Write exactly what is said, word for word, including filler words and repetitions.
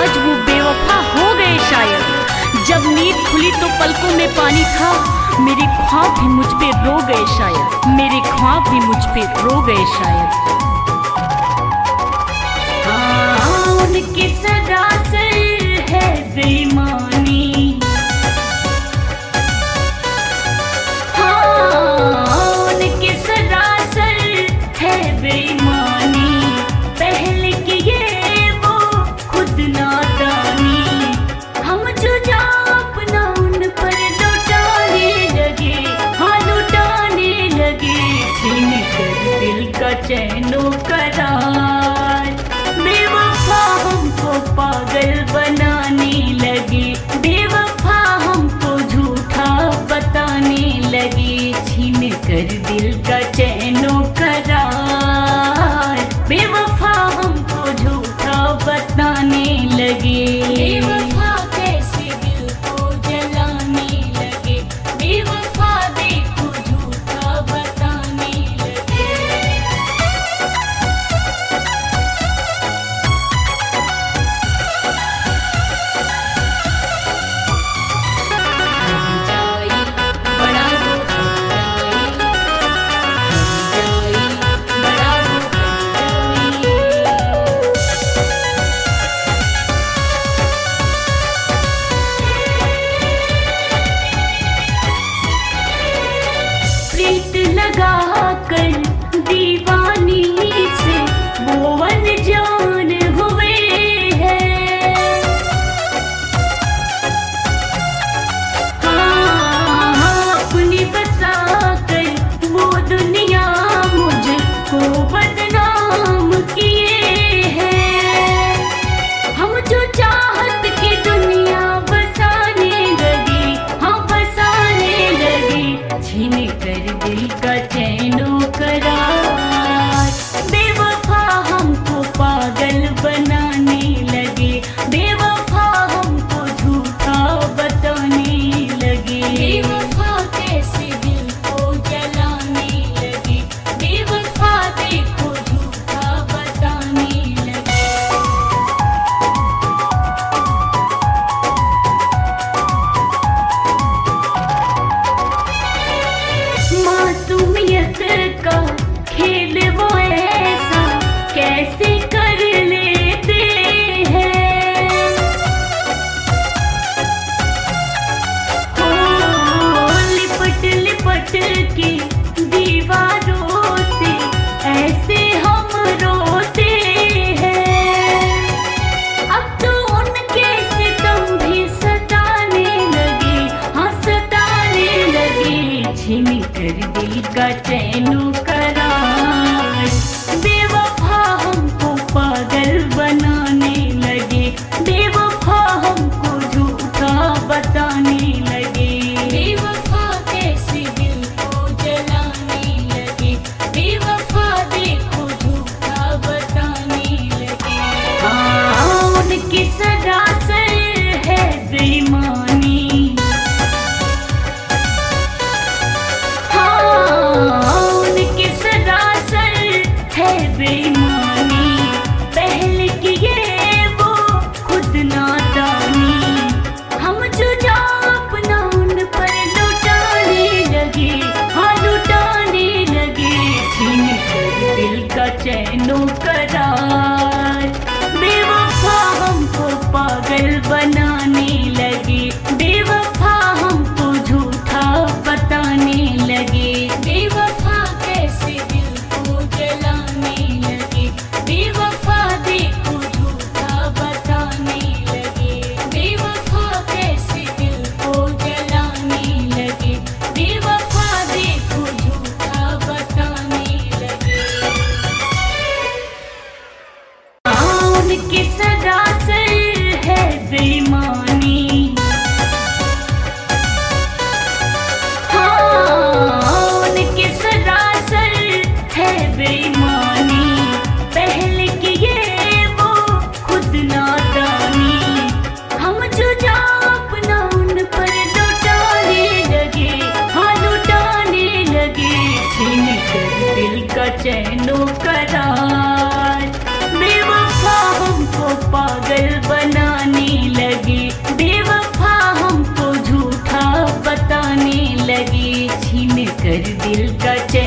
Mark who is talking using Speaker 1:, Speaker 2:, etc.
Speaker 1: आज वो बेवफा हो गए शायद। जब नींद खुली तो पलकों में पानी था, मेरे ख्वाब भी मुझ पे रो गए शायद, मेरे ख्वाब भी मुझ पे रो गए शायद। हाँ, उनकी सजा से है बेईमानी, हाँ उनकी सजा से है बेईमानी। पहले किए वो खुद नादानी, हम जो जा अपना उन पर लुटाने लगे, हाँ लुटाने लगे। छीन कर दिल का चैनो करार, बेवफा हमको पागल बनाने लगे, बेवफा हमको झूठा बताने लगे। छीन कर दिल का चैनो करार, बेवफा हमको झूठा बताने लगे। बेवफा कैसे दिल को जलाने लगे, बेवफा देखो झूठा बताने लगे। हम जाई बड़ा वो हम जाई, हम जाई बड़ा वो हम जाई। प्रीत लगा कर दीवानी से वो अनजान हुए हैं। हाँ, हाँ, अपनी बसा कर वो दुनिया मुझको बदनाम किए हैं। हम जो चाहत की दुनिया बसाने लगे, हाँ बसाने लगे। छीन कर दिल का चैनो करार, बेवफा हमको पागल बनाने लगे, बेवफा हमको झूठा बताने लगे। बेवफा कैसे दिल को जलाने लगे, बेवफा देखो झूठा बताने लगे। मासूमियत का खेल वो ऐसा कैसे कर लेते हैं। हो लिपट लिपट के दीवारों से ऐसे हम रोते हैं। अब तो उनके सितम भी सताने लगे, हाँ सताने लगे। छीन कर दिल का चैनो करार, बेवफा हमको पागल बनाने लगे, बेवफा हमको झूठा बताने लगे। बेवफा कैसे दिल को जलाने लगे, बेवफा देखो झूठा बताने लगे। हाँ, उनकी सजा से है बेईमानी, हाँ उनकी सजा से है बेईमानी। पहले किए वो खुद नादानी, हम जो जा अपना उन पर लुटाने लगे, हाँ लुटाने लगे। छीन कर दिल का चैनो करार, बेवफा हमको पागल बनाने लगे, बेवफा हमको झूठा बताने लगे। बेवफा कैसे दिल को जलाने लगे, बेवफा देखो झूठा बताने लगे। बेवफा कैसे दिल को जलाने लगे, बेवफा देखो झूठा बताने लगे। इधर दिल का